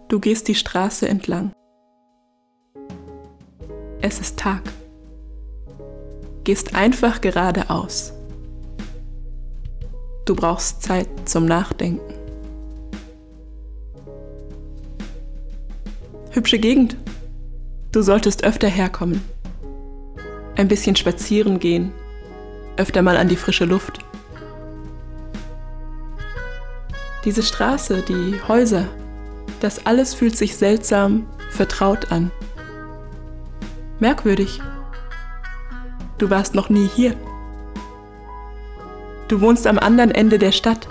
Du gehst die Straße entlang. Es ist Tag. Gehst einfach geradeaus. Du brauchst Zeit zum Nachdenken. Hübsche Gegend. Du solltest öfter herkommen. Ein bisschen spazieren gehen. Öfter mal an die frische Luft. Diese Straße, die Häuser, das alles fühlt sich seltsam, vertraut an. Merkwürdig. Du warst noch nie hier. Du wohnst am anderen Ende der Stadt.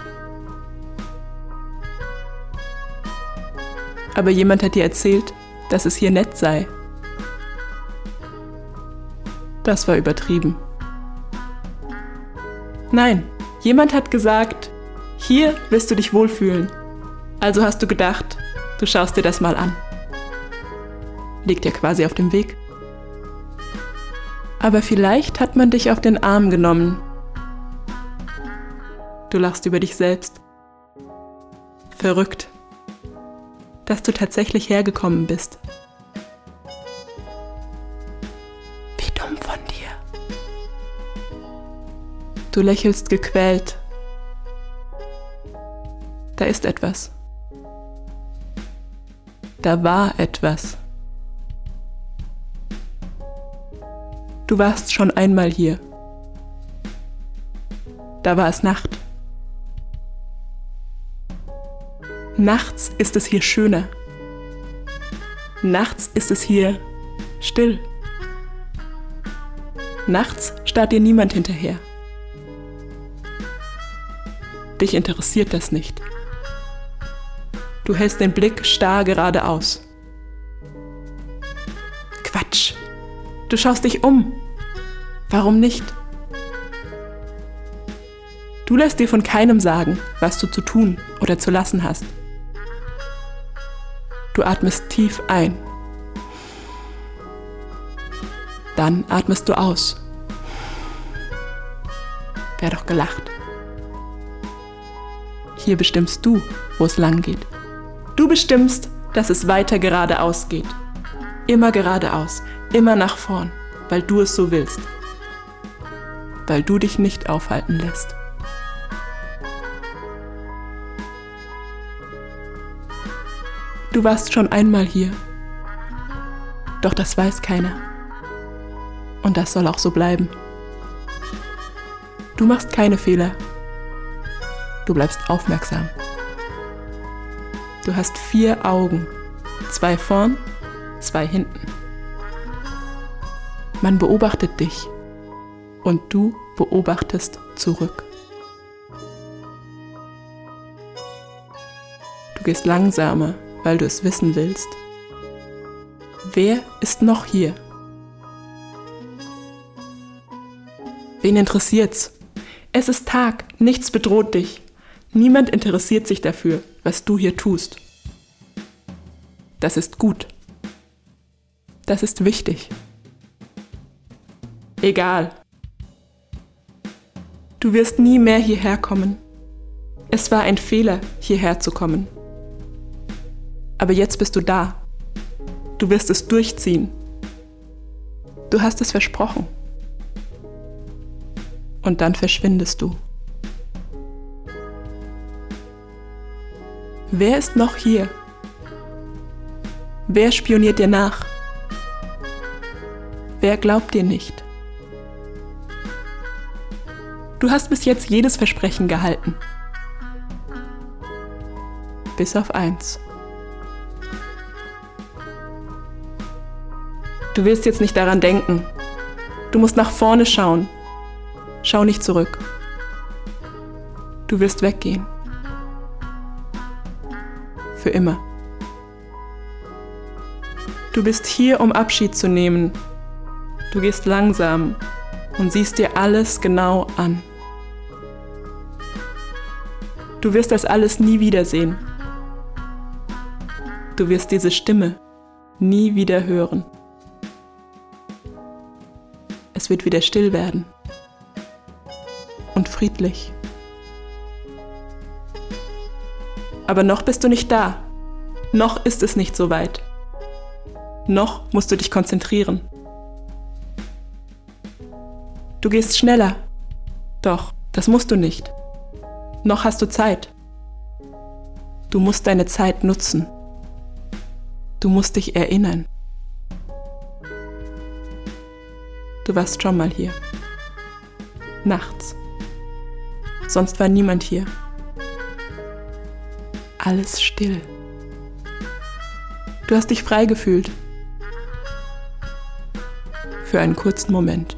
Aber jemand hat dir erzählt, dass es hier nett sei. Das war übertrieben. Nein, jemand hat gesagt, hier wirst du dich wohlfühlen. Also hast du gedacht, du schaust dir das mal an. Liegt ja quasi auf dem Weg. Aber vielleicht hat man dich auf den Arm genommen. Du lachst über dich selbst. Verrückt, dass du tatsächlich hergekommen bist. Wie dumm von dir. Du lächelst gequält. Da ist etwas. Da war etwas. Du warst schon einmal hier. Da war es Nacht. Nachts ist es hier schöner. Nachts ist es hier still. Nachts starrt dir niemand hinterher. Dich interessiert das nicht. Du hältst den Blick starr geradeaus. Quatsch! Du schaust dich um. Warum nicht? Du lässt dir von keinem sagen, was du zu tun oder zu lassen hast. Du atmest tief ein. Dann atmest du aus. Wär doch gelacht. Hier bestimmst du, wo es lang geht. Du bestimmst, dass es weiter geradeaus geht. Immer geradeaus, immer nach vorn, weil du es so willst. Weil du dich nicht aufhalten lässt. Du warst schon einmal hier. Doch das weiß keiner. Und das soll auch so bleiben. Du machst keine Fehler. Du bleibst aufmerksam. Du hast 4 Augen. 2 vorn, 2 hinten. Man beobachtet dich. Und du beobachtest zurück. Du gehst langsamer, weil du es wissen willst. Wer ist noch hier? Wen interessiert's? Es ist Tag, nichts bedroht dich. Niemand interessiert sich dafür, was du hier tust. Das ist gut. Das ist wichtig. Egal. Du wirst nie mehr hierher kommen. Es war ein Fehler, hierher zu kommen. Aber jetzt bist du da. Du wirst es durchziehen. Du hast es versprochen. Und dann verschwindest du. Wer ist noch hier? Wer spioniert dir nach? Wer glaubt dir nicht? Du hast bis jetzt jedes Versprechen gehalten. Bis auf eins. Du willst jetzt nicht daran denken. Du musst nach vorne schauen. Schau nicht zurück. Du wirst weggehen. Für immer. Du bist hier, um Abschied zu nehmen. Du gehst langsam und siehst dir alles genau an. Du wirst das alles nie wiedersehen. Du wirst diese Stimme nie wieder hören. Es wird wieder still werden und friedlich. Aber noch bist du nicht da. Noch ist es nicht so weit. Noch musst du dich konzentrieren. Du gehst schneller. Doch, das musst du nicht. Noch hast du Zeit. Du musst deine Zeit nutzen. Du musst dich erinnern. Du warst schon mal hier. Nachts. Sonst war niemand hier. Alles still. Du hast dich frei gefühlt. Für einen kurzen Moment.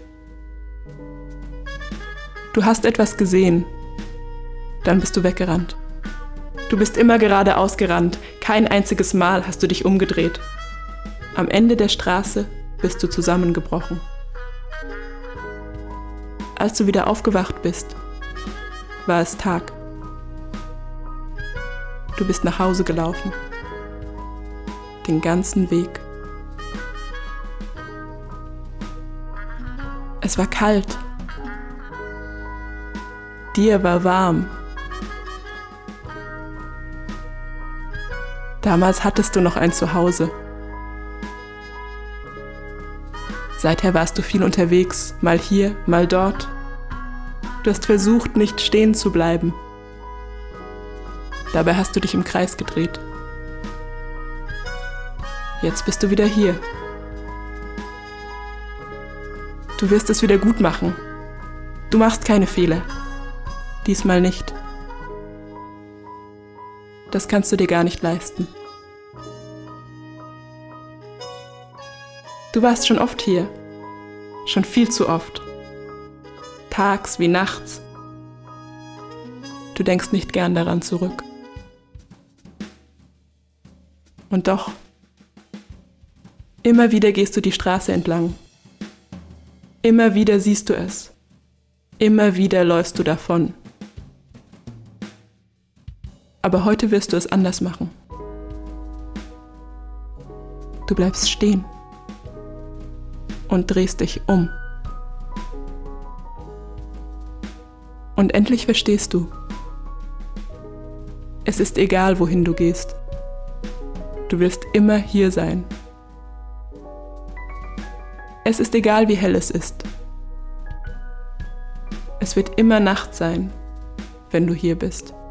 Du hast etwas gesehen. Dann bist du weggerannt. Du bist immer geradeaus gerannt. Kein einziges Mal hast du dich umgedreht. Am Ende der Straße bist du zusammengebrochen. Als du wieder aufgewacht bist, war es Tag. Du bist nach Hause gelaufen. Den ganzen Weg. Es war kalt. Dir war warm. Damals hattest du noch ein Zuhause. Seither warst du viel unterwegs, mal hier, mal dort. Du hast versucht, nicht stehen zu bleiben. Dabei hast du dich im Kreis gedreht. Jetzt bist du wieder hier. Du wirst es wieder gut machen. Du machst keine Fehler. Diesmal nicht. Das kannst du dir gar nicht leisten. Du warst schon oft hier. Schon viel zu oft. Tags wie nachts. Du denkst nicht gern daran zurück. Und doch, immer wieder gehst du die Straße entlang. Immer wieder siehst du es. Immer wieder läufst du davon. Aber heute wirst du es anders machen. Du bleibst stehen und drehst dich um. Und endlich verstehst du, es ist egal, wohin du gehst. Du wirst immer hier sein. Es ist egal, wie hell es ist. Es wird immer Nacht sein, wenn du hier bist.